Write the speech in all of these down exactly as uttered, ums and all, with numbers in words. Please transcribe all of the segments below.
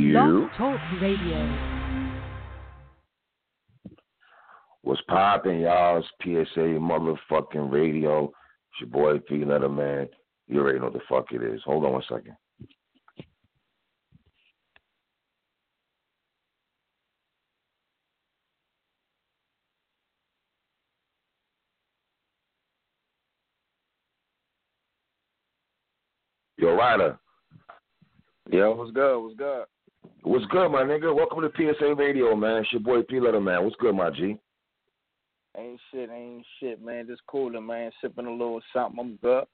You. Talk Radio. What's poppin', y'all? It's P S A motherfucking radio. It's your boy P Letter Man. You already know what the fuck it is. Hold on one second. Yo, Ryder. Yo, what's good? What's good? What's good, my nigga? Welcome to P S A Radio, man. It's your boy P Letter Man. What's good, my G? Ain't shit, ain't shit, man. Just cooling, man. Sipping a little something. I'm good.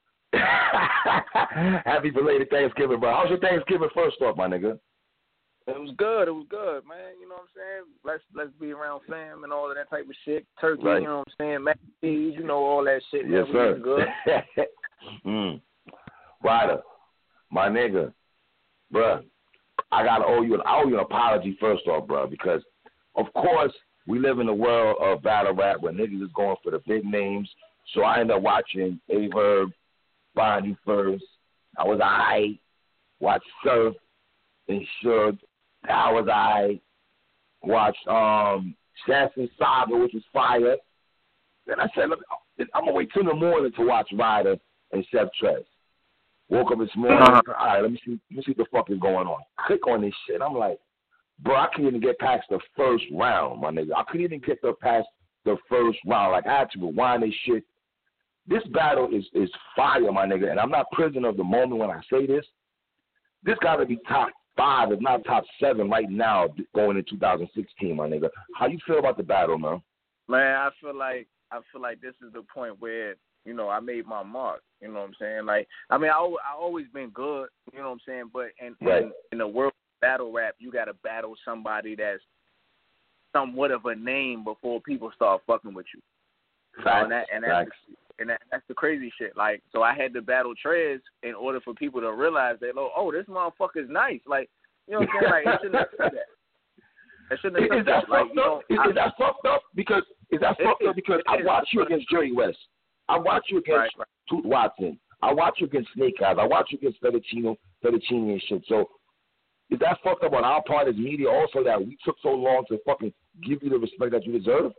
Happy belated Thanksgiving, bro. How's your Thanksgiving first off, my nigga? It was good. It was good, man. You know what I'm saying? Let's let's be around fam and all of that type of shit. Turkey, right. You know what I'm saying? Mac and cheese, you know all that shit. Yes, man. sir. We good. mm. Ryder, my nigga, bruh, I gotta owe you an I owe you an apology first off, bro, because of course we live in a world of battle rap where niggas is going for the big names. So I ended up watching Averb, Bonnie first. I was I watched Surf and Suge. I was I watched um Sassy Saga, which was fire. Then I said, look, I'm gonna wait till the morning to watch Ryder and Chef Trez. Woke up this morning. Uh-huh. All right, let me see. Let me see what the fuck is going on. Click on this shit. I'm like, bro, I couldn't even get past the first round, my nigga. I couldn't even get the past the first round. Like I had to rewind this shit. This battle is is fire, my nigga, and I'm not prisoner of the moment when I say this. This got to be top five, if not top seven, right now going in two thousand sixteen, my nigga. How you feel about the battle, man? Man, I feel like I feel like this is the point where, you know, I made my mark. You know what I'm saying? Like, I mean, I I always been good. You know what I'm saying? But in right. in, in the world of battle rap, you got to battle somebody that's somewhat of a name before people start fucking with you. Facts. And that, and that's Facts. And that, that's the crazy shit. Like, so I had to battle Trez in order for people to realize that, oh, oh this motherfucker's nice. Like, you know what I'm saying? Like, it shouldn't have said that. It shouldn't have Is said that that. Like, fucked you up? know, Is, I, is that fucked up? Because is that fucked is, up? Because I watch you against Jerry West. I watch you against right, right. Toot Watson. I watch you against Snake Eyes. I watch you against Fettuccine, Fettuccine and shit. So is that fucked up on our part as media also that we took so long to fucking give you the respect that you deserve?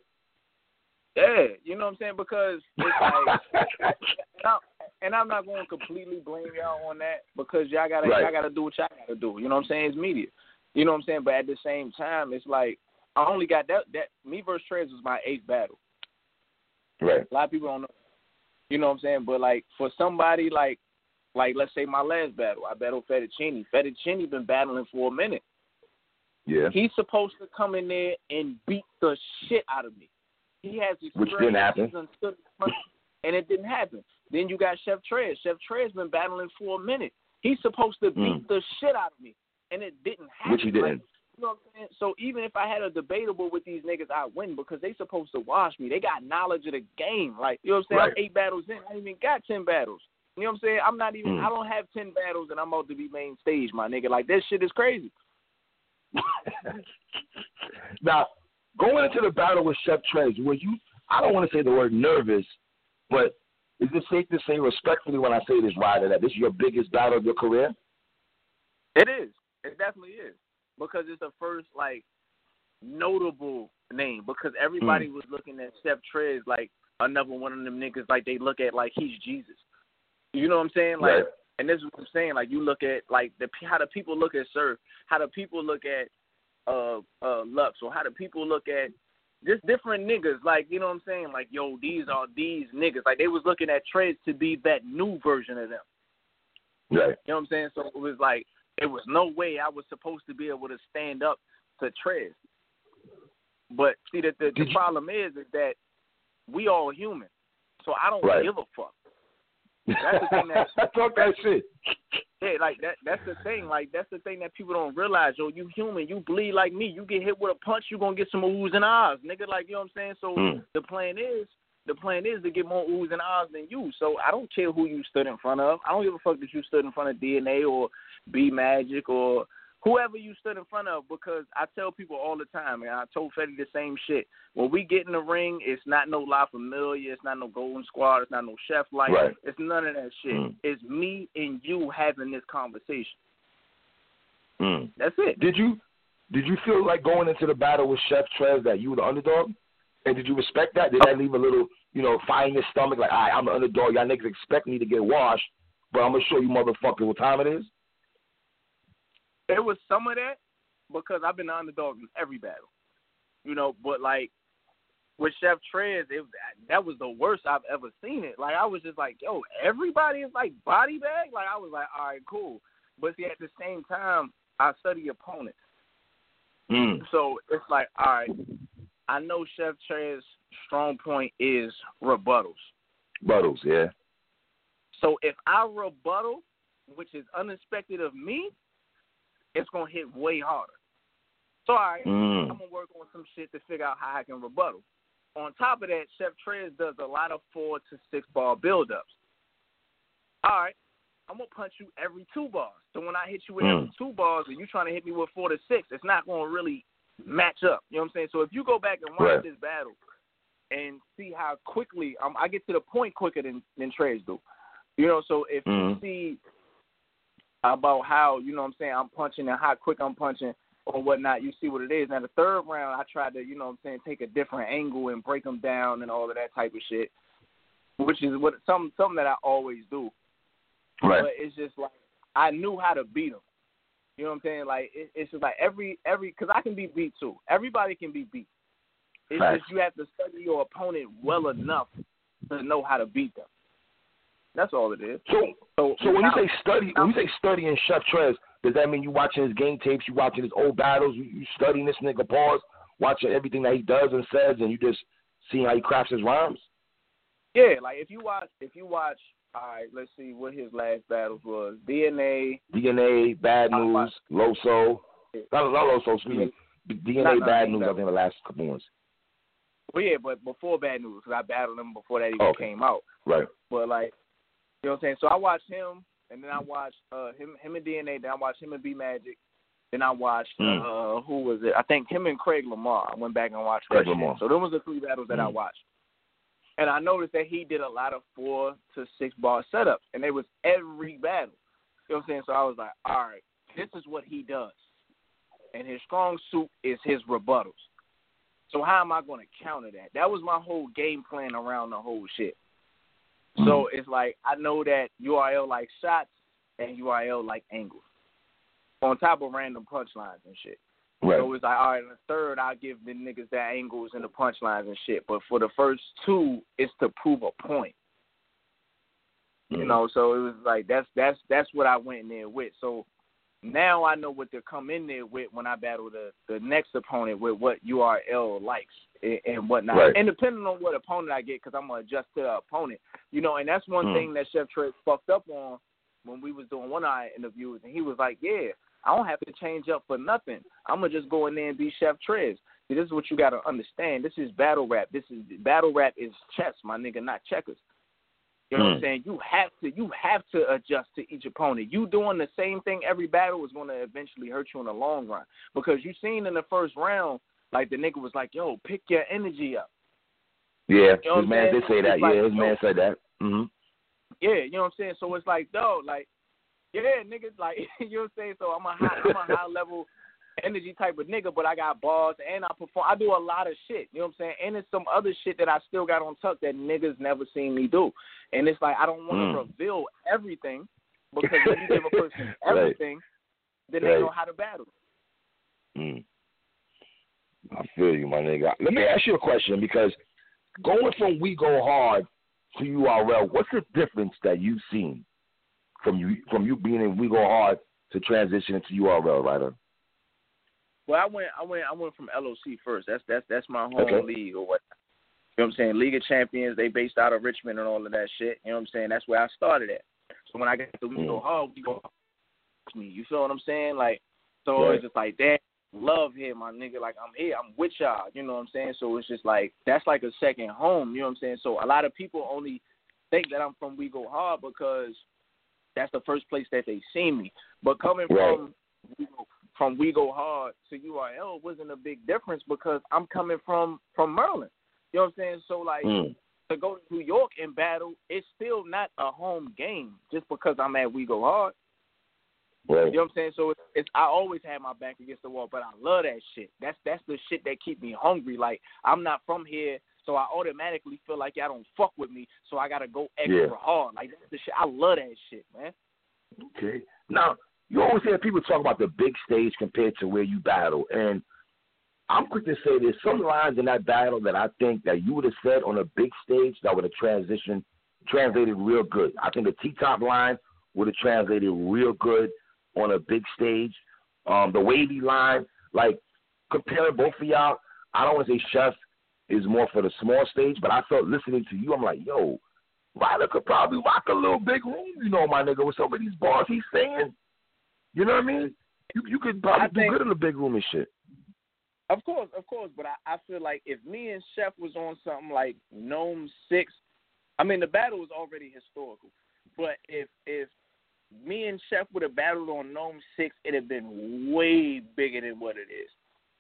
Yeah, you know what I'm saying? Because it's like, and I'm not going to completely blame y'all on that because y'all gotta right. y'all gotta do what y'all gotta do. You know what I'm saying? It's media. You know what I'm saying? But at the same time, it's like I only got that that me versus Trez was my eighth battle. Right. A lot of people don't know. You know what I'm saying? But like for somebody like like let's say my last battle, I battled Fettuccine. Fettuccine been battling for a minute. Yeah. He's supposed to come in there and beat the shit out of me. He has Which didn't happen. And it didn't happen. Then you got Chef Trez. Chef Trez been battling for a minute. He's supposed to beat mm. the shit out of me, and it didn't happen. Which he didn't. Like, you know what I'm saying? So even if I had a debatable with these niggas, I win because they supposed to wash me. They got knowledge of the game. Like, you know what I'm saying? Right. I'm eight battles in. I ain't even got ten battles. You know what I'm saying? I'm not even, mm. I don't have ten battles, and I'm about to be main stage, my nigga. Like, this shit is crazy. Now, going into the battle with Chef Trez, were you, I don't want to say the word nervous, but is it safe to say respectfully when I say this, Ryder, that this is your biggest battle of your career? It is. It definitely is. Because it's the first, like, notable name. Because everybody mm. was looking at Chef Trez like another one of them niggas like they look at like he's Jesus. You know what I'm saying? Like, right. And this is what I'm saying. Like, you look at, like, the how the people look at Surf, how the people look at uh, uh, Lux, or how the people look at just different niggas, like, you know what I'm saying? Like, yo, these are these niggas. Like, they was looking at Trez to be that new version of them. Right. You know what I'm saying? So it was like, it was no way I was supposed to be able to stand up to Trez. But, see, the, the, the problem is, is that we all human. So I don't right. give a fuck. That's the thing that... Talk that shit. Yeah, like, that. that's the thing. Like, that's the thing that people don't realize. Yo, you human. You bleed like me. You get hit with a punch, you going to get some oohs and ahs. Nigga, like, you know what I'm saying? So mm. the plan is, the plan is to get more oohs and ahs than you. So I don't care who you stood in front of. I don't give a fuck that you stood in front of D N A or B Magic or whoever you stood in front of, because I tell people all the time, and I told Fetty the same shit. When we get in the ring, it's not no La Familia, it's not no Golden Squad, it's not no Chef Light, right. It's none of that shit. Mm. It's me and you having this conversation. Mm. That's it. Did you did you feel like going into the battle with Chef Trez that you were the underdog? And did you respect that? Did that leave a little, you know, fire in your stomach? Like, all right, I'm the underdog. Y'all niggas expect me to get washed, but I'm going to show you motherfuckers what time it is? There was some of that because I've been the underdog in every battle. You know, but, like, with Chef Trez, it, that was the worst I've ever seen it. Like, I was just like, yo, everybody is, like, body bag? Like, I was like, all right, cool. But, see, at the same time, I study opponents. Mm. So it's like, all right, I know Chef Trez's strong point is rebuttals. Rebuttals, yeah. So if I rebuttal, which is unexpected of me, it's going to hit way harder. So, all right, mm. I'm going to work on some shit to figure out how I can rebuttal. On top of that, Chef Trez does a lot of four to six ball buildups. All right, I'm going to punch you every two bars. So when I hit you with mm. every two bars and you're trying to hit me with four to six, it's not going to really match up. You know what I'm saying? So if you go back and watch right. this battle and see how quickly um, I get to the point quicker than, than Trez do. You know, so if mm. you see about how, you know what I'm saying, I'm punching and how quick I'm punching or whatnot, you see what it is. Now, the third round, I tried to, you know what I'm saying, take a different angle and break them down and all of that type of shit, which is what something, something that I always do. Right. But it's just like I knew how to beat them. You know what I'm saying? Like, it, it's just like every, every, because I can be beat too. Everybody can be beat. It's right. just you have to study your opponent well enough to know how to beat them. That's all it is. So, so, so when you say study, when you say studying Chef Trez, does that mean you watching his game tapes, you watching his old battles, you, you studying this nigga pause, watching everything that he does and says, and you just seeing how he crafts his rhymes? Yeah, like if you watch, if you watch, all right, let's see what his last battles was. D N A. D N A, Bad News, Loso. Not, not Loso, excuse me. D N A, not, Bad not, News, I think the last couple ones. Well, yeah, but before Bad News, because I battled him before that even okay. came out. Right. But, like, you know what I'm saying? So I watched him, and then I watched uh, him him and D N A, then I watched him and B Magic. Then I watched, mm. uh, who was it? I think him and Craig Lamar. I went back and watched Craig Lamar. So those were the three battles that mm. I watched. And I noticed that he did a lot of four to six bar setups, and it was every battle. You know what I'm saying? So I was like, all right, this is what he does. And his strong suit is his rebuttals. So how am I going to counter that? That was my whole game plan around the whole shit. Mm. So it's like I know that U R L likes shots and U R L like angles on top of random punchlines and shit. Right. So it's like, all right, in the third, I'll give the niggas that angles and the punchlines and shit. But for the first two, it's to prove a point. Mm. You know, so it was like that's that's that's what I went in there with. So now I know what to come in there with when I battle the, the next opponent with what U R L likes and, and whatnot. Right. And depending on what opponent I get, because I'm going to adjust to the opponent. You know, and that's one mm. thing that Chef Trez fucked up on when we was doing one-eye interviews. And he was like, yeah, I don't have to change up for nothing. I'm going to just go in there and be Chef Trez. See, this is what you got to understand. This is battle rap. This is battle rap is chess, my nigga, not checkers. You know mm. what I'm saying? You have to you have to adjust to each opponent. You doing the same thing every battle is going to eventually hurt you in the long run. Because you seen in the first round, like the nigga was like, yo, pick your energy up. Yeah, you know his man did say that. Like, yeah, his man said that. Mm-hmm. Yeah, you know what I'm saying? So it's like, no, like, yeah, niggas, like, you know what I'm saying? So I'm a high, I'm a high level energy type of nigga, but I got bars and I perform. I do a lot of shit, you know what I'm saying? And it's some other shit that I still got on tuck that niggas never seen me do. And it's like I don't want to mm. reveal everything because if you give a person everything, right. then right. they know how to battle. Mm. I feel you, my nigga. Let me ask you a question because going from We Go Hard to U R L, what's the difference that you've seen from you from you being in We Go Hard to transition into U R L, right? Well, I went, I went, I went from L O C first. That's that's that's my home okay. league or what. You know what I'm saying? League of Champions. They based out of Richmond and all of that shit. You know what I'm saying? That's where I started at. So when I got to We mm. Go Hard, We Go Hard. Me, you feel what I'm saying? Like, so right. it's just like that. Love here, my nigga. Like I'm here. I'm with y'all. You know what I'm saying? So it's just like that's like a second home. You know what I'm saying? So a lot of people only think that I'm from We Go Hard because that's the first place that they see me. But coming right. from from We Go Hard to U R L wasn't a big difference because I'm coming from, from Maryland. You know what I'm saying? So, like, mm. to go to New York and battle, it's still not a home game just because I'm at We Go Hard. Right. You know what I'm saying? So it's, it's I always have my back against the wall, but I love that shit. That's that's the shit that keep me hungry. Like, I'm not from here, so I automatically feel like y'all don't fuck with me, so I gotta go extra Yeah. hard. Like, that's the shit. I love that shit, man. Okay. Now, you always hear people talk about the big stage compared to where you battle, and I'm quick to say there's some lines in that battle that I think that you would have said on a big stage that would have transitioned, translated real good. I think the T-top line would have translated real good on a big stage. Um, the wavy line, like, comparing both of y'all, I don't want to say Chef is more for the small stage, but I felt listening to you, I'm like, yo, Ryder could probably rock a little big room, you know, my nigga, with some of these bars he's saying. You know what I mean? You you could probably I do think, good in the big room and shit. Of course, of course, but I, I feel like if me and Chef was on something like Gnome six, I mean, the battle was already historical, but if if me and Chef would have battled on Gnome six, it'd have been way bigger than what it is.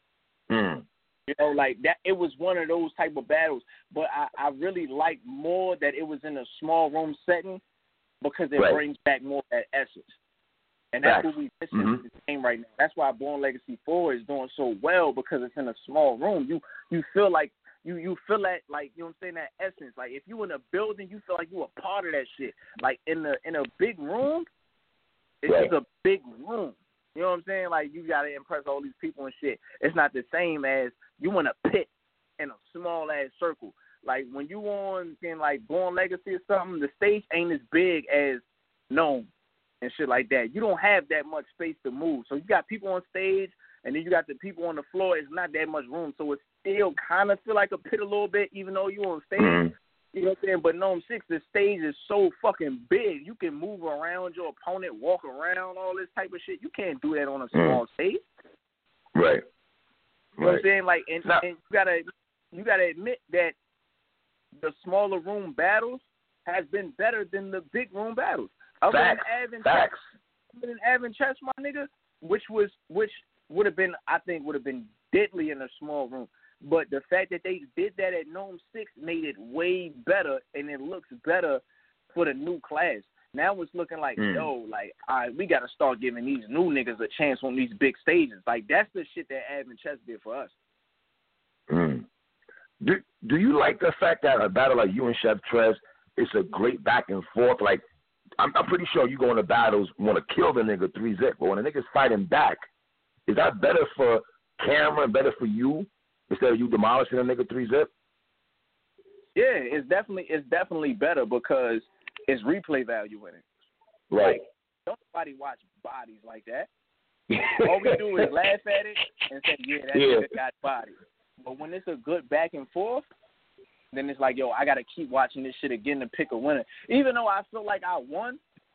Mm. You know, like that. It was one of those type of battles, but I, I really like more that it was in a small room setting because it Right. brings back more of that essence. And that's Facts. what we missing Mm-hmm. in the game right now. That's why Born Legacy four is doing so well because it's in a small room. You you feel like you you feel that like you know what I'm saying, that essence. Like if you in a building, you feel like you a part of that shit. Like in the in a big room, it's Right. just a big room. You know what I'm saying? Like you gotta impress all these people and shit. It's not the same as you in a pit in a small ass circle. Like when you on in like Born Legacy or something, the stage ain't as big as Gnome and shit like that. You don't have that much space to move. So you got people on stage, and then you got the people on the floor. It's not that much room, so it still kind of feel like a pit a little bit, even though you on stage. Mm-hmm. You know what I'm saying? But Gnome six, the stage is so fucking big. You can move around your opponent, walk around, all this type of shit. You can't do that on a small mm. stage. Right. You know what I'm Right. saying? Like, and, Now, and you gotta you gotta admit that the smaller room battles has been better than the big room battles. Other facts. than Avin Facts. Chess, other than Avin Chess, my nigga, which was which would have been I think would have been deadly in a small room. But the fact that they did that at Gnome six made it way better, and it looks better for the new class. Now it's looking like, mm. yo, like, all right, we got to start giving these new niggas a chance on these big stages. Like, that's the shit that Avin Chess did for us. Mm. Do Do you like the fact that a battle like you and Chef Trez, it's a great back and forth? Like, I'm, I'm pretty sure you go into battles, want to kill the nigga three zip, but when a nigga's fighting back, is that better for camera and better for you instead of you demolishing a nigga three zip? Yeah, it's definitely it's definitely better because it's replay value in it. Right. Like, don't nobody watch bodies like that. All we do is laugh at it and say, yeah, that Yeah. nigga got body. But when it's a good back and forth, then it's like, yo, I got to keep watching this shit again to pick a winner. Even though I feel like I won,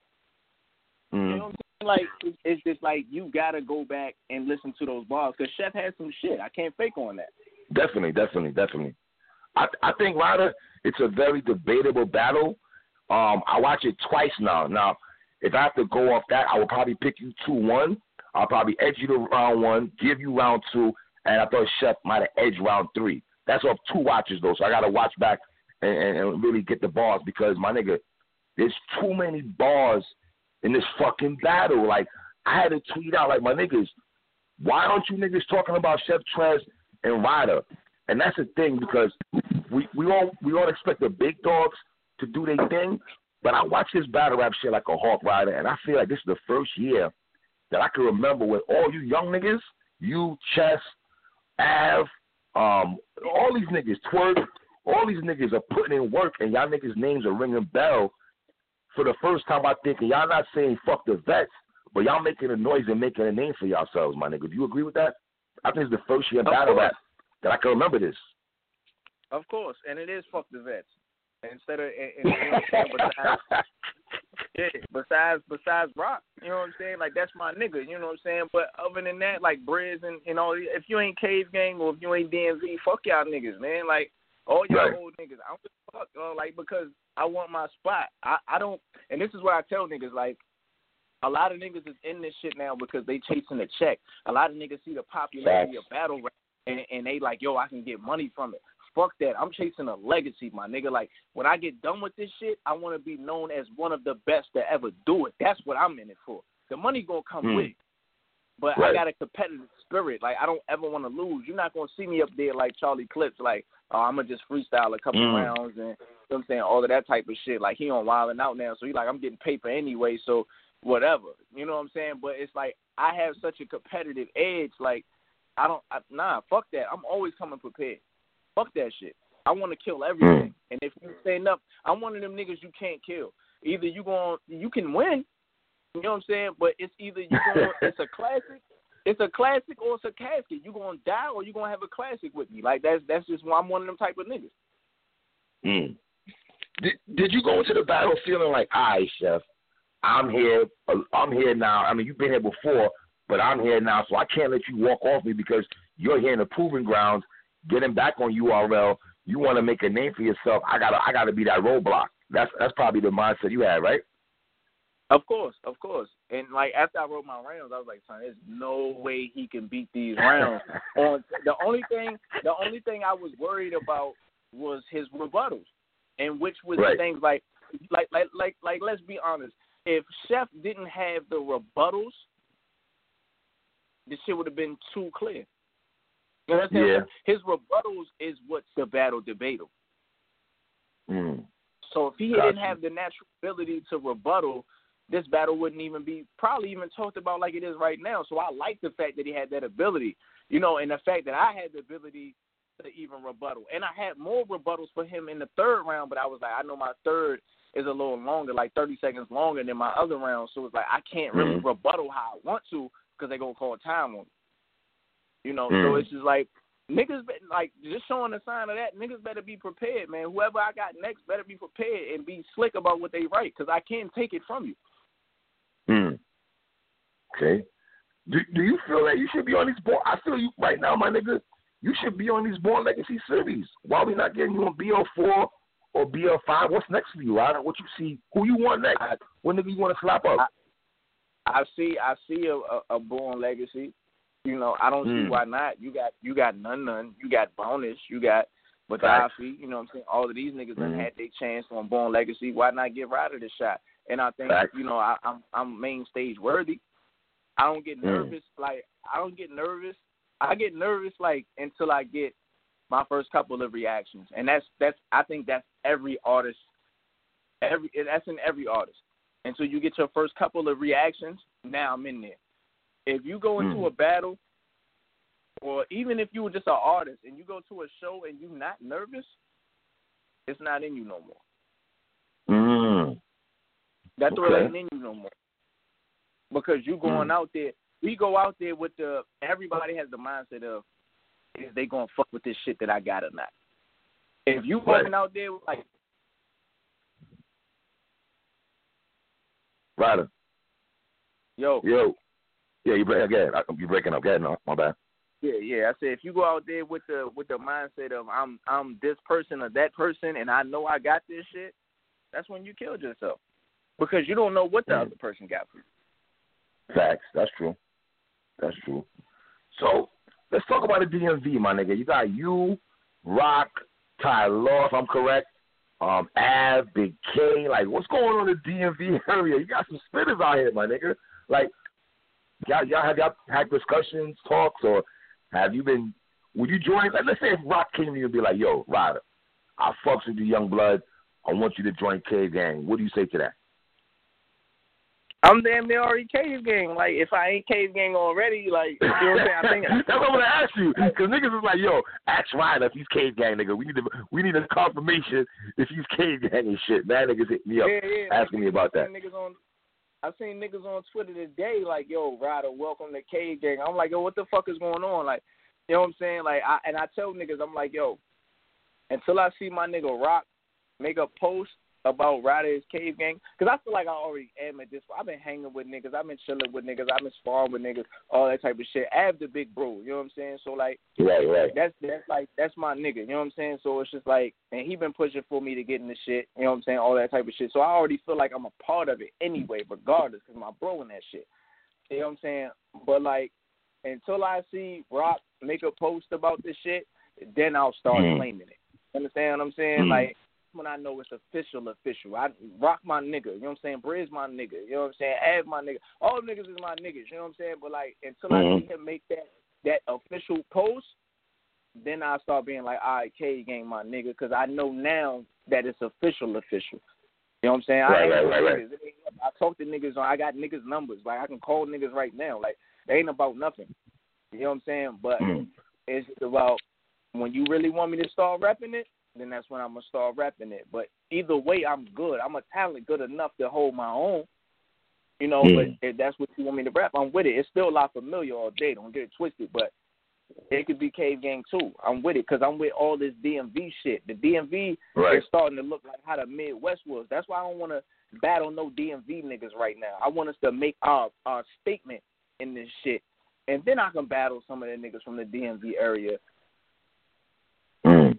Mm. you know what I'm saying? Like, it's, it's just like you got to go back and listen to those bars because Chef had some shit. I can't fake on that. Definitely, definitely, definitely. I I think, Ryder, it's a very debatable battle. Um, I watch it twice now. Now, if I have to go off that, I would probably pick you two one. I'll probably edge you to round one, give you round two, and I thought Chef might have edged round three. That's off two watches, though, so I got to watch back and, and, and really get the bars because, my nigga, there's too many bars in this fucking battle. Like, I had to tweet out, like, my niggas, why aren't you niggas talking about Chef Trez and Ryder? And that's the thing because we, we all we all expect the big dogs to do their thing, but I watch this battle rap shit like a hawk, Ryder, and I feel like this is the first year that I can remember when all you young niggas, you, Chess, Av, um, all these niggas, Twerk, all these niggas are putting in work, and y'all niggas' names are ringing bell for the first time, I think, and y'all not saying fuck the vets, but y'all making a noise and making a name for yourselves, my nigga. Do you agree with that? I think it's the first year battle rap that I can remember this. Of course, and it is fuck the vets. Instead of, and, and, you know what I'm saying, besides, yeah, besides, besides Rock, you know what I'm saying? Like, that's my nigga, you know what I'm saying? But other than that, like, Briz and, and all, if you ain't Cave Gang or if you ain't D M V, fuck y'all niggas, man. Like, all y'all Right. old niggas, I don't give a fuck, uh, like, because I want my spot. I, I don't, and this is what I tell niggas, like, a lot of niggas is in this shit now because they chasing a check. A lot of niggas see the popularity Facts. of battle rap, and, and they like, yo, I can get money from it. Fuck that. I'm chasing a legacy, my nigga. Like, when I get done with this shit, I want to be known as one of the best to ever do it. That's what I'm in it for. The money gonna come mm. with it. But right. I got a competitive spirit. Like, I don't ever want to lose. You're not going to see me up there like Charlie Clips, like, oh, I'm going to just freestyle a couple mm. rounds and, you know what I'm saying, all of that type of shit. Like, he on Wildin' Out now, so he like, I'm getting paper anyway, so whatever. You know what I'm saying? But it's like, I have such a competitive edge. Like, I don't, I, nah, fuck that. I'm always coming prepared. Fuck that shit. I want to kill everything. Mm. And if you stand up, I'm one of them niggas you can't kill. Either you going, you can win. You know what I'm saying? But it's either you going, it's a classic, it's a classic or it's a casket. You gonna die or you gonna have a classic with me. Like that's that's just why I'm one of them type of niggas. Mm. Did Did you go into the battle feeling like, all right, Chef, I'm here, I'm here now. I mean, you've been here before, but I'm here now, so I can't let you walk off me because you're here in the proving grounds, getting back on U R L. You want to make a name for yourself. I gotta I gotta be that roadblock. That's that's probably the mindset you had, right? Of course, of course. And, like, after I wrote my rounds, I was like, son, there's no way he can beat these rounds. On the only thing the only thing I was worried about was his rebuttals. And which was right. the things like, like, like, like, like, let's be honest. If Chef didn't have the rebuttals, this shit would have been too clear. You know what I'm saying? Yeah. His rebuttals is what's the battle debatable. Mm. So if he Got didn't you. have the natural ability to rebuttal, this battle wouldn't even be probably even talked about like it is right now. So I like the fact that he had that ability, you know, and the fact that I had the ability to even rebuttal. And I had more rebuttals for him in the third round, but I was like, I know my third is a little longer, like thirty seconds longer than my other round. So it's like I can't really mm-hmm. rebuttal how I want to because they're going to call time on me. You know, mm. so it's just like, niggas, like, just showing a sign of that, niggas better be prepared, man. Whoever I got next better be prepared and be slick about what they write because I can't take it from you. Mm. Okay. Do Do you feel that you should be on these Born? I feel you right now, my nigga. You should be on these Born Legacy series. Why we not getting you on B L four or B L five? What's next for you, Ryder? What you see? Who you want next? What nigga you want to slap up? I, I see. I see a, a, a Born Legacy. You know, I don't mm. see why not. You got you got none none. You got Bonus. You got Gaddafi. You know what I'm saying? All of these niggas mm. done had their chance on Born Legacy. Why not give Ryder the shot? And I think, Fact. you know, I, I'm I'm main stage worthy. I don't get nervous. Mm. Like, I don't get nervous. I get nervous, like, until I get my first couple of reactions. And that's, that's I think that's every artist. Every That's in every artist. Until you get your first couple of reactions, now I'm in there. If you go into mm. a battle, or even if you were just an artist and you go to a show and you're not nervous, it's not in you no more. Mm. That thrill okay. ain't in you no more. Because you going mm. out there, we go out there with the, everybody has the mindset of, is they going to fuck with this shit that I got or not? If you right. walking out there like. Ryder. Yo. Yo. Yeah, you break again. You're breaking up. Go ahead, no, my bad. Yeah, yeah. I said if you go out there with the with the mindset of I'm I'm this person or that person and I know I got this shit, that's when you killed yourself. Because you don't know what the mm. other person got for you. Facts. That's true. That's true. So let's talk about the D M V, my nigga. You got you, Rock, Ty Law, if I'm correct, um, Av, Big K. Like, what's going on in the D M V area? You got some spitters out here, my nigga. Like, y'all, y'all have y'all had discussions, talks, or have you been? Would you join? Like, let's say if Rock came to you and be like, "Yo, Ryder, I fucks with you, young blood. I want you to join Cave Gang." What do you say to that? I'm damn near already Cave Gang. Like, if I ain't Cave Gang already, like, you know what I'm saying? I think that's what I'm gonna ask you, because niggas is like, "Yo, ask Ryder if he's Cave Gang, nigga. We need to, we need a confirmation if he's Cave Gang and shit." That niggas hit me up yeah, yeah, asking niggas, me about that. Niggas on, I've seen niggas on Twitter today like, "Yo, Ryder, welcome to Cave Gang." I'm like, "Yo, what the fuck is going on?" Like, you know what I'm saying? Like, I, and I tell niggas, I'm like, "Yo, until I see my nigga Rock make a post about Ryder's Cave Gang," because I feel like I already am at this. I've been hanging with niggas. I've been chilling with niggas. I've been sparring with niggas, all that type of shit. Av the big bro, you know what I'm saying? So, like, right, right. that's that's like that's my nigga, you know what I'm saying? So it's just like, and he been pushing for me to get in the shit, you know what I'm saying? All that type of shit. So I already feel like I'm a part of it anyway, regardless, because my bro in that shit, you know what I'm saying? But like, until I see Rock make a post about this shit, then I'll start mm. claiming it. Understand what I'm saying? Mm. Like. when I know it's official, official. I Rock my nigga, you know what I'm saying? Briz my nigga, you know what I'm saying? Av my nigga. All niggas is my niggas, you know what I'm saying? But, like, until mm-hmm. I see him make that, that official post, then I start being like, all right, K Gang my nigga, because I know now that it's official, official. You know what I'm saying? Right, I ain't right, right, right. I talk to niggas on, I got niggas' numbers. Like, I can call niggas right now. Like, it ain't about nothing. You know what I'm saying? But mm-hmm. it's about when you really want me to start repping it, then that's when I'm going to start repping it. But either way, I'm good. I'm a talent good enough to hold my own. You know, mm-hmm. but if that's what you want me to rap, I'm with it. It's still La Familia all day. Don't get it twisted. But it could be Cave Gang too. I'm with it because I'm with all this D M V shit. The D M V right. is starting to look like how the Midwest was. That's why I don't want to battle no D M V niggas right now. I want us to make our, our statement in this shit. And then I can battle some of the niggas from the D M V area. Mm.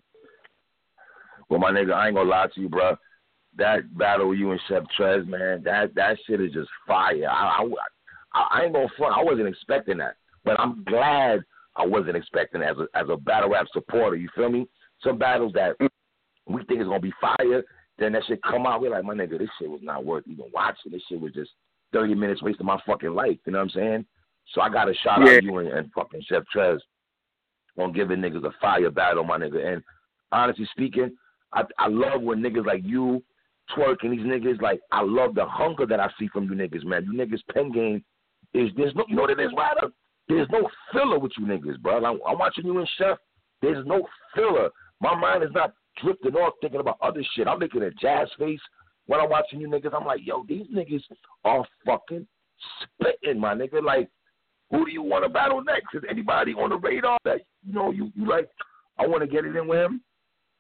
Well, my nigga, I ain't gonna lie to you, bro. That battle with you and Chef Trez, man, that, that shit is just fire. I, I, I ain't gonna front. I wasn't expecting that. But I'm glad I wasn't expecting it as a, as a battle rap supporter. You feel me? Some battles that we think is gonna be fire, then that shit come out. We're like, my nigga, this shit was not worth even watching. This shit was just thirty minutes wasting my fucking life. You know what I'm saying? So I got to shout yeah. out you and, and fucking Chef Trez on giving niggas a fire battle, my nigga. And honestly speaking, I, I love when niggas like you twerking these niggas. Like, I love the hunger that I see from you niggas, man. You niggas pen game is, there's no, you know what it is, Ryder? There's no filler with you niggas, bro. I'm, I'm watching you and Chef. There's no filler. My mind is not drifting off thinking about other shit. I'm making a jazz face when I'm watching you niggas. I'm like, yo, these niggas are fucking spitting, my nigga. Like, who do you want to battle next? Is anybody on the radar that, you know, you, you like, I want to get it in with him?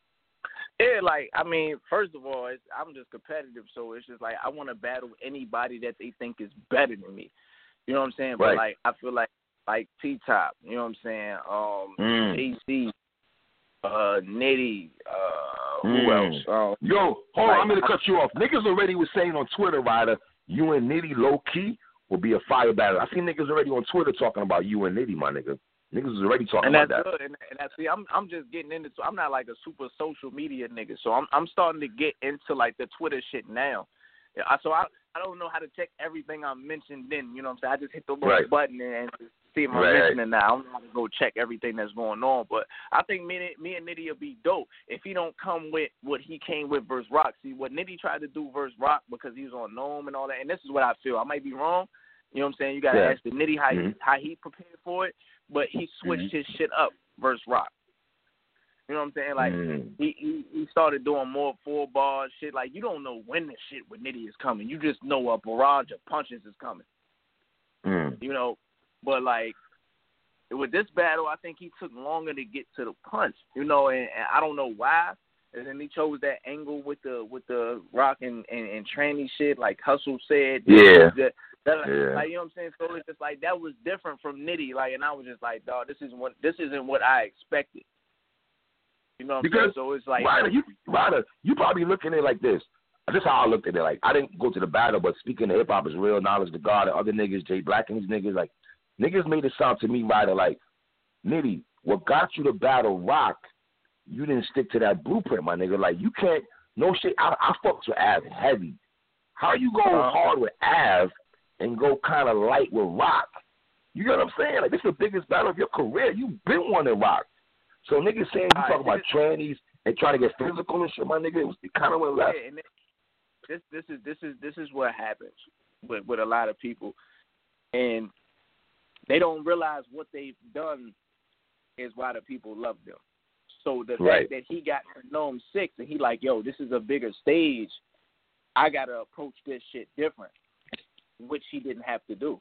Yeah, like, I mean, first of all, it's, I'm just competitive, so it's just like I want to battle anybody that they think is better than me. You know what I'm saying? Right. But, like, I feel like, like T-Top, you know what I'm saying? Um, mm. J C, uh, Nitty, uh, who mm. else? Um, Yo, hold like, on, I'm going to cut you off. Niggas already was saying on Twitter, Ryder, you and Nitty low-key will be a fire battle. I see niggas already on Twitter talking about you and Nitty, my nigga. Niggas is already talking and about that's that. Good. And, and that's see, I'm I'm just getting into. I'm not like a super social media nigga, so I'm I'm starting to get into like the Twitter shit now. Yeah, I, so I I don't know how to check everything I mentioned then. You know what I'm saying? I just hit the little right. button and see if I'm right. mentioning now. I don't know how to go check everything that's going on, but I think me, me and Nitty will be dope if he don't come with what he came with versus Rock. See what Nitty tried to do versus Rock because he was on Gnome and all that. And this is what I feel. I might be wrong. You know what I'm saying? You got to yeah. ask the Nitty how, mm-hmm. he, how he prepared for it, but he switched mm-hmm. his shit up versus Rock. You know what I'm saying? Like, mm-hmm. he, he he started doing more full bar shit. Like, you don't know when the shit with Nitty is coming. You just know a barrage of punches is coming. Mm-hmm. You know? But, like, with this battle, I think he took longer to get to the punch. You know, and, and I don't know why. And then he chose that angle with the with the Rock and, and, and tranny shit, like Hustle said. Yeah. That, that, yeah. Like, you know what I'm saying? So it's just like that was different from Nitty. Like, and I was just like, dog, this isn't what this isn't what I expected. You know what I'm saying? So it's like, Ryder, you, Ryder, you probably looking at it like this. This is how I looked at it. Like, I didn't go to the battle, but speaking of hip hop is real knowledge to God and other niggas, Jay Black and these niggas, like, niggas made it sound to me, Ryder, like, Nitty, what got you to battle Rock, you didn't stick to that blueprint, my nigga. Like, you can't, no shit, I, I fucked with Av heavy. How you go uh-huh. hard with Av and go kind of light with Rock? You know what I'm saying? Like, this is the biggest battle of your career. You've been winning Rock. So niggas saying you talking about trannies and trying to get physical and shit, my nigga, it, was, it kind of went left. Yeah, and this, this is this is this is what happens with with a lot of people, and they don't realize what they've done is why the people love them. So the right. fact that he got to Gnome Six and he like, yo, this is a bigger stage, I gotta approach this shit different, which he didn't have to do.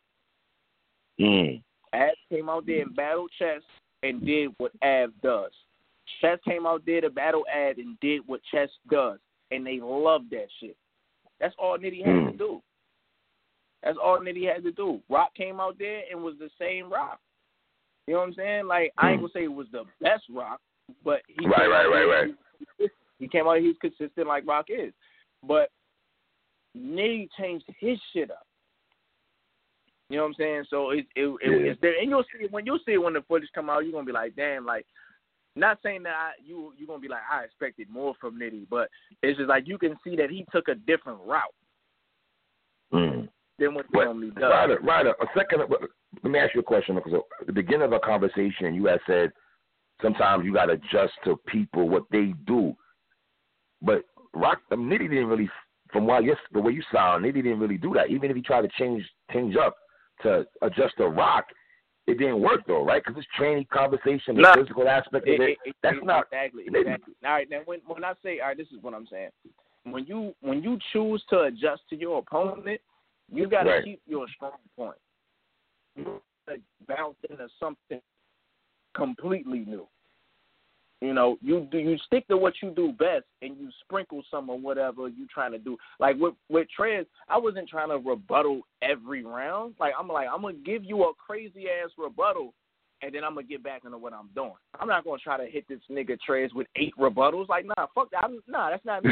Mm. Av came out there and battled Chess and did what Av does. Chess came out there to battle Av and did what Chess does, and they loved that shit. That's all Nitty had mm. to do. That's all Nitty had to do. Rock came out there and was the same Rock. You know what I'm saying? Like, mm. I ain't gonna say it was the best Rock, but he right, came right, out right, there, right. He came out here, he's consistent like Rock is. But Nitty changed his shit up. You know what I'm saying? So it, it, it, yeah. it's there, and you'll see when you see it when the footage come out, you're gonna be like, damn, like not saying that I, you you're gonna be like I expected more from Nitty, but it's just like you can see that he took a different route mm. than what he but, normally does. Ryder, Ryder, a second. Let me ask you a question because at the beginning of our conversation, you had said sometimes you got to adjust to people what they do, but Rock um, Nitty didn't really, from what yes, the way you sound, Nitty didn't really do that. Even if he tried to change change up to adjust to Rock, it didn't work though, right? Because it's training, conversation, the no, physical aspect of it. it, it that's it, not exactly exactly. All right, now when when I say all right, this is what I'm saying. When you when you choose to adjust to your opponent, you got to right. keep your strong point. You got to bounce into something completely new. You know, you do you stick to what you do best, and you sprinkle some of whatever you trying to do. Like with with Trez, I wasn't trying to rebuttal every round. Like I'm like I'm gonna give you a crazy ass rebuttal, and then I'm gonna get back into what I'm doing. I'm not gonna try to hit this nigga Trez with eight rebuttals. Like nah, fuck that. I'm, nah, that's not me.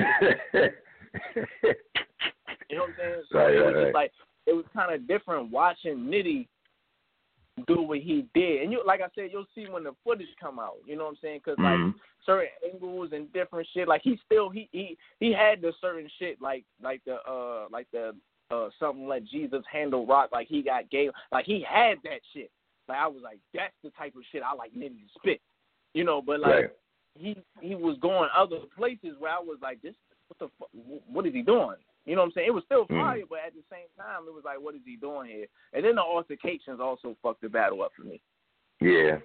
You know what I'm saying? So right, it was right, just right. like it was kind of different watching Nitty do what he did. And you, like I said, you'll see when the footage come out. You know what I'm saying? Because mm-hmm. like certain angles and different shit. Like he still he he he had the certain shit like like the uh like the uh something like Jesus handle Rock like he got gay. Like he had that shit. Like I was like that's the type of shit I like Nitty to spit. You know, but like right. he he was going other places where I was like this what the fuck, what is he doing? You know what I'm saying? It was still fire, mm. but at the same time, it was like, what is he doing here? And then the altercations also fucked the battle up for me. Yeah.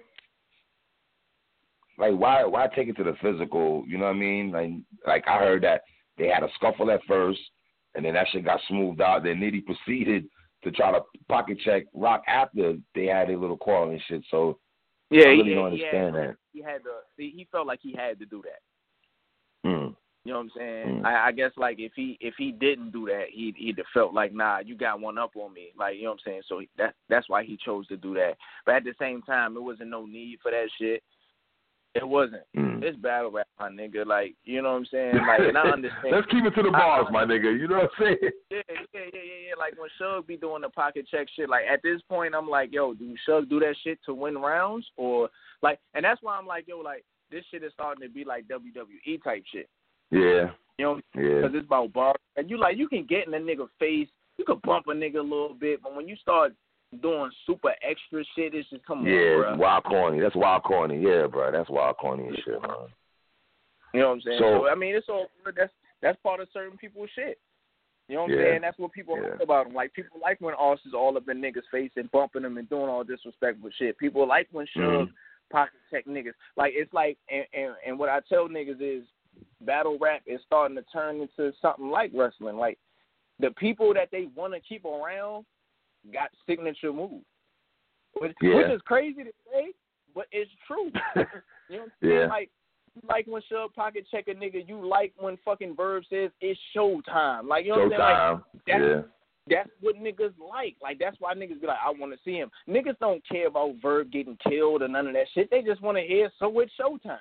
Like, why why take it to the physical? You know what I mean? Like, like I heard that they had a scuffle at first, and then that shit got smoothed out. Then Nitty proceeded to try to pocket check Rock after they had their little quarrel and shit. So, yeah, I really he, don't he understand had, that. He had to. He felt like he had to do that. Mm. You know what I'm saying? Mm. I, I guess like if he if he didn't do that, he he'd have felt like nah, you got one up on me. Like you know what I'm saying? So he, that that's why he chose to do that. But at the same time, it wasn't no need for that shit. It wasn't. Mm. It's battle rap, my nigga. Like you know what I'm saying? Like and I understand. Let's keep it to the bars, my nigga. You know what I'm saying? Yeah, yeah, yeah, yeah, yeah. Like when Shug be doing the pocket check shit. Like at this point, I'm like, yo, do Shug do that shit to win rounds or like? And that's why I'm like, yo, like this shit is starting to be like W W E type shit. Yeah. You know, yeah. Because it's about bars. And you like, you can get in a nigga face, you can bump a nigga a little bit, but when you start doing super extra shit, it's just come yeah, on, bro. Yeah, wild corny. That's wild corny. Yeah, bro. That's wild corny and shit, man. You know what I'm saying? So, so I mean, it's all that's that's part of certain people's shit. You know what I'm yeah, saying? That's what people yeah. like about him. Like people like when Oz is all up in niggas' face and bumping them and doing all disrespectful shit. People like when Shug mm-hmm. pocket check niggas. Like it's like, and, and and what I tell niggas is, battle rap is starting to turn into something like wrestling. Like the people that they want to keep around got signature moves, which, yeah. which is crazy to say, but it's true. You know what I'm saying? Yeah. Like, like when Shug pocket check a nigga, you like when fucking Verb says it's showtime. Like you know what I'm saying? Like, that's, yeah. that's what niggas like. Like that's why niggas be like, I want to see him. Niggas don't care about Verb getting killed or none of that shit. They just want to hear so it's showtime.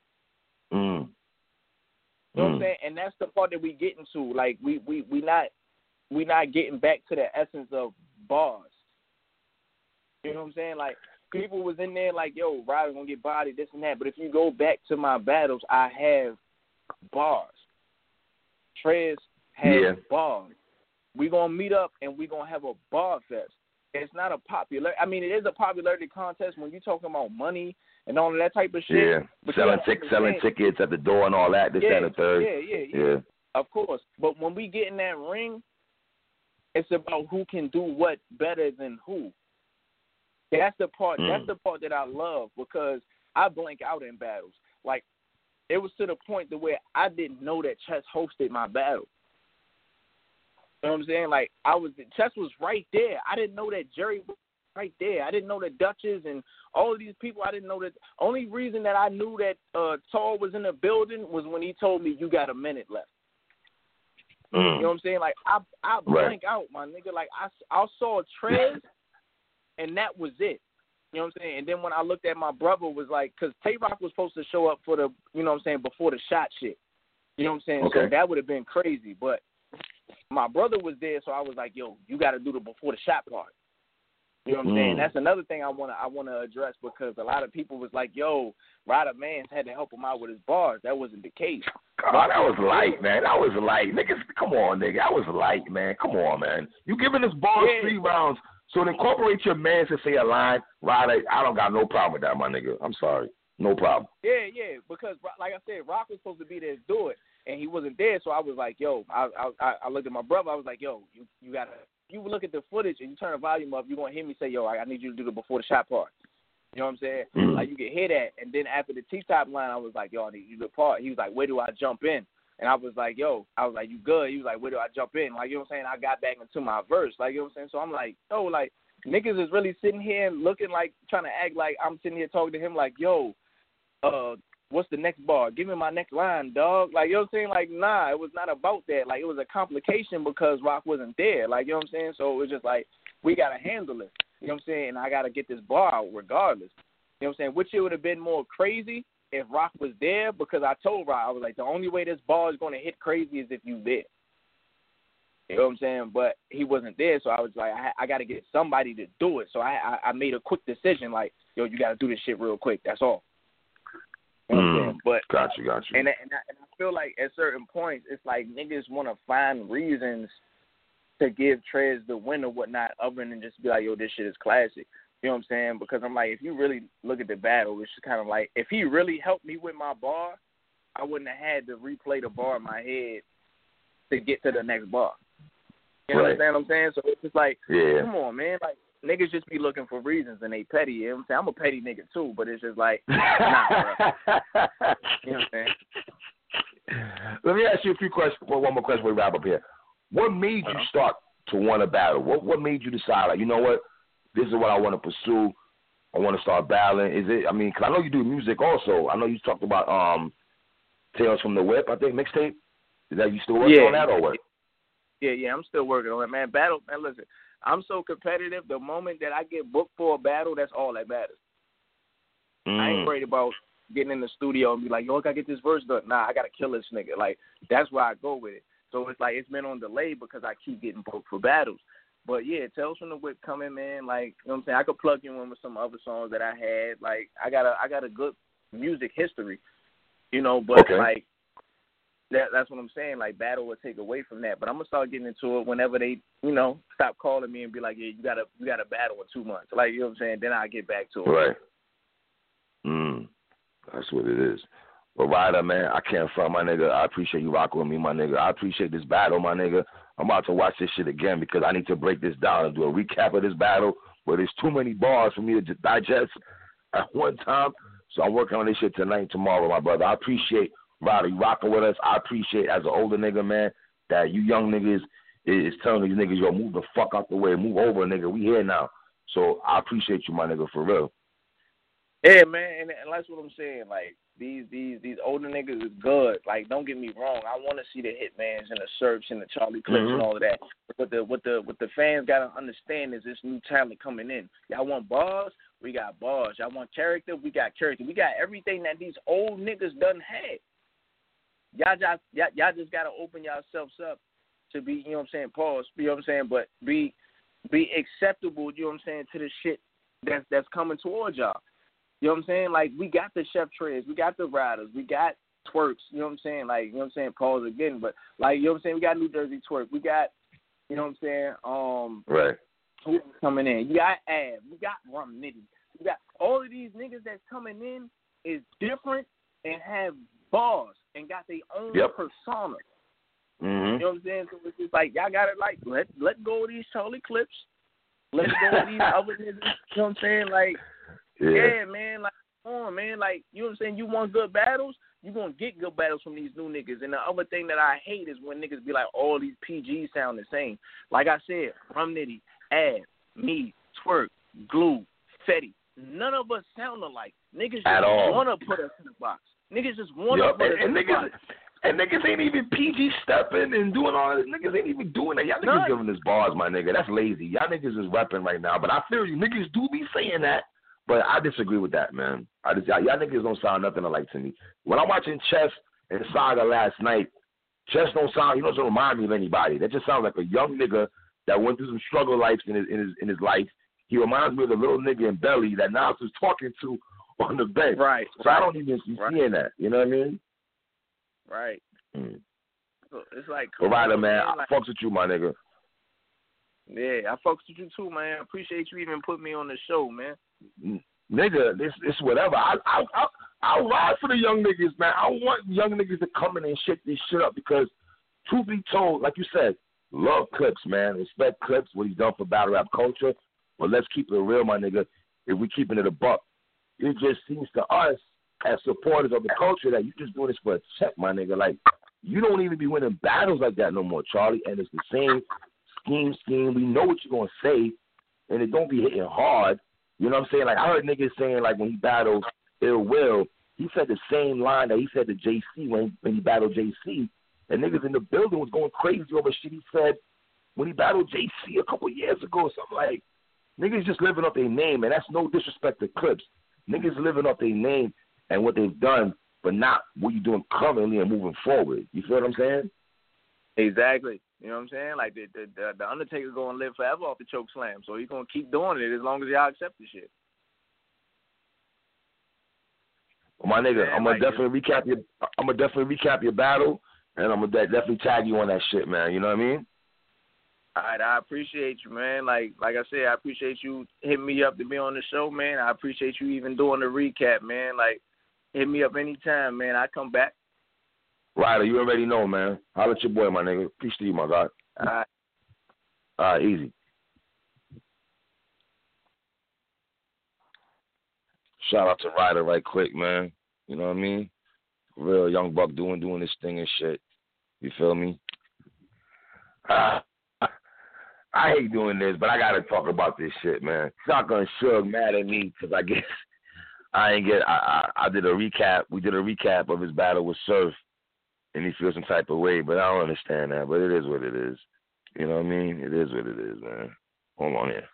Mm. You know what I'm saying? And that's the part that we get into. Like we we we not we not getting back to the essence of bars. You know what I'm saying? Like people was in there like, yo, Ryder gonna get bodied, this and that. But if you go back to my battles, I have bars. Trez has yeah. bars. We gonna meet up and we gonna have a bar fest. It's not a popular. I mean, it is a popularity contest when you talking about money and all of that type of shit. Yeah, but selling, tic- selling tickets at the door and all that, this, yeah, that, and the third. Yeah, yeah, yeah, yeah. Of course. But when we get in that ring, it's about who can do what better than who. That's the part. Mm. That's the part that I love because I blank out in battles. Like it was to the point to where I didn't know that Chess hosted my battle. You know what I'm saying? Like I was, Chess was right there. I didn't know that Jerry was right there. I didn't know that Duchess and all of these people. I didn't know that. Only reason that I knew that uh, Tall was in the building was when he told me you got a minute left. Mm. You know what I'm saying? Like I, I right. blank out, my nigga. Like I, I saw Trez, and that was it. You know what I'm saying? And then when I looked at my brother, was like, because Tay-Rock was supposed to show up for the, you know what I'm saying, before the shot shit. You know what I'm saying? Okay. So that would have been crazy. But my brother was there, so I was like, yo, you got to do the before the shot part. You know what I'm mm. saying? That's another thing I wanna I wanna address because a lot of people was like, "Yo, Ryder Mans had to help him out with his bars." That wasn't the case. God, that was light, man. That was light, niggas. Come on, nigga. That was light, man. Come on, man. You giving us bars yeah. three rounds, so incorporate your man to say a line, Ryder. I don't got no problem with that, my nigga. I'm sorry, no problem. Yeah, yeah. Because like I said, Rock was supposed to be there to do it, and he wasn't there. So I was like, "Yo," I I, I looked at my brother. I was like, "Yo, you you gotta." You look at the footage and you turn the volume up, you're going to hear me say, yo, I need you to do the before the shot part. You know what I'm saying? Mm-hmm. Like, you can hear that. And then after the T-top line, I was like, yo, I need you to part. He was like, where do I jump in? And I was like, yo, I was like, you good? He was like, where do I jump in? Like, you know what I'm saying? I got back into my verse. Like, you know what I'm saying? So I'm like, yo, like, niggas is really sitting here and looking like, trying to act like I'm sitting here talking to him like, yo, uh, what's the next bar? Give me my next line, dog. Like, you know what I'm saying? Like, nah, it was not about that. Like, it was a complication because Rock wasn't there. Like, you know what I'm saying? So it was just like, we got to handle it. You know what I'm saying? And I got to get this bar out regardless. You know what I'm saying? Which it would have been more crazy if Rock was there because I told Rock, I was like, the only way this bar is going to hit crazy is if you there. You know what I'm saying? But he wasn't there, so I was like, I, I got to get somebody to do it. So I, I, I made a quick decision like, yo, you got to do this shit real quick. That's all. You know what I'm saying? But got you, got you. And, and, I, and I feel like at certain points, it's like niggas want to find reasons to give Trez the win or whatnot, other than just be like, yo, this shit is classic. You know what I'm saying? Because I'm like, if you really look at the battle, it's kind of like, if he really helped me with my bar, I wouldn't have had to replay the bar in my head to get to the next bar. You right. understand what I'm saying? So it's just like, yeah. come on, man. Like, niggas just be looking for reasons and they petty. You know what I'm saying? I'm a petty nigga too, but it's just like, nah, bro. You know what I'm saying? Let me ask you a few questions. Well, one more question before we wrap up here. What made you start to want to battle? What What made you decide, like, you know what, this is what I want to pursue. I want to start battling. Is it? I mean, because I know you do music also. I know you talked about um, Tales from the Whip, I think, mixtape. Is that you still working yeah, on that or what? Yeah, yeah, I'm still working on it, man. Battle, man, listen, I'm so competitive. The moment that I get booked for a battle, that's all that matters. Mm. I ain't worried about getting in the studio and be like, yo, I got to get this verse done. Nah, I got to kill this nigga. Like, that's where I go with it. So it's like it's been on delay because I keep getting booked for battles. But, yeah, Tales from the Whip coming, man. Like, you know what I'm saying? I could plug you in with some other songs that I had. Like, I got a, I got a good music history, you know, but, okay. like, That, that's what I'm saying. Like, battle will take away from that. But I'm gonna start getting into it whenever they, you know, stop calling me and be like, yeah, you gotta, you gotta battle in two months. Like, you know what I'm saying? Then I get back to it. Right. Mm. That's what it is. But Ryder, man, I can't front, my nigga. I appreciate you rocking with me, my nigga. I appreciate this battle, my nigga. I'm about to watch this shit again because I need to break this down and do a recap of this battle. But there's too many bars for me to digest at one time. So I'm working on this shit tonight and tomorrow, my brother. I appreciate Ryder, you rocking with us. I appreciate, as an older nigga, man, that you young niggas is, is telling these niggas, yo, move the fuck out the way. Move over, nigga. We here now. So I appreciate you, my nigga, for real. Yeah, man, and, and that's what I'm saying. Like, these these these older niggas is good. Like, don't get me wrong. I want to see the Hitmans and the Surfs and the Charlie Clips mm-hmm. and all of that. But the, what the what the fans got to understand is this new talent coming in. Y'all want bars? We got bars. Y'all want character? We got character. We got everything that these old niggas done had. Y'all just, y'all, y'all just got to open yourselves up to be, you know what I'm saying, pause, you know what I'm saying, but be be acceptable, you know what I'm saying, to the shit that's, that's coming towards y'all. You know what I'm saying? Like, we got the Chef Trez, we got the Riders, we got Twerks, you know what I'm saying? Like, you know what I'm saying, pause again, but, like, you know what I'm saying, we got New Jersey Twerk, we got, you know what I'm saying, um, right. who's coming in? You got Av, we got Rum Nitty, we got all of these niggas that's coming in is different and have bars and got their own yep. persona. Mm-hmm. You know what I'm saying? So it's just like, y'all got to, like, let let go of these Charlie Clips. Let go of these other niggas. You know what I'm saying? Like, yeah, yeah man. Like, come on, man. Like, you know what I'm saying? You want good battles? You're going to get good battles from these new niggas. And the other thing that I hate is when niggas be like, all these P Gs sound the same. Like I said, Rum Nitty, Ab, me, Twerk, Glue, Fetty. None of us sound alike. Niggas just want to put us in the box. Niggas just want to yep. put and, us and in the niggas, box. And niggas ain't even P G stepping and doing all this. Niggas ain't even doing that. Y'all niggas no. giving us bars, my nigga. That's lazy. Y'all niggas is repping right now. But I feel you. Niggas do be saying that. But I disagree with that, man. I just, y'all, y'all niggas don't sound nothing alike to me. When I'm watching Chess and Saga last night, Chess don't sound, he doesn't remind me of anybody. That just sounds like a young nigga that went through some struggle lives in his, in his, in his life. he reminds me of the little nigga in Belly that Nas was talking to on the bench. Right. So right. I don't even be right. seeing that. You know what I mean? Right. Mm. So it's like, But Ryder, man, like, I fucks with you, my nigga. Yeah, I fucks with you too, man. I appreciate you even putting me on the show, man. Nigga, this this whatever. I I I I'll ride for the young niggas, man. I want young niggas to come in and shake this shit up because, truth be told, like you said, love Clips, man. Respect Clips, what he's done for battle rap culture. But let's keep it real, my nigga. If we keeping it a buck, it just seems to us as supporters of the culture that you just doing this for a check, my nigga. Like, you don't even be winning battles like that no more, Charlie. And it's the same scheme, scheme. We know what you're gonna say, and it don't be hitting hard. You know what I'm saying? Like, I heard niggas saying, like, when he battled Ill Will, he said the same line that he said to J C when he, when he battled J C. And niggas in the building was going crazy over shit he said when he battled J C a couple years ago or something. Like, niggas just living up their name, and that's no disrespect to Clips. Niggas living up their name and what they've done, but not what you're doing currently and moving forward. You feel what I'm saying? Exactly. You know what I'm saying? Like, the the, the Undertaker's going to live forever off the choke slam, so he's going to keep doing it as long as y'all accept the shit. Well, my nigga, man, I'm gonna like definitely this. recap your. I'm gonna definitely recap your battle, and I'm gonna de- definitely tag you on that shit, man. You know what I mean? All right, I appreciate you, man. Like like I said, I appreciate you hitting me up to be on the show, man. I appreciate you even doing the recap, man. Like, hit me up anytime, man. I come back. Ryder, you already know, man. Holla at your boy, my nigga. Peace to you, my God. All right. All right, easy. Shout out to Ryder right quick, man. You know what I mean? Real young buck doing doing this thing and shit. You feel me? Uh, I hate doing this, but I gotta talk about this shit, man. Shotgun and Suge mad at me because I guess I ain't get. I, I I did a recap. We did a recap of his battle with Surf, and he feels some type of way, but I don't understand that. But it is what it is. You know what I mean? It is what it is, man. Hold on here.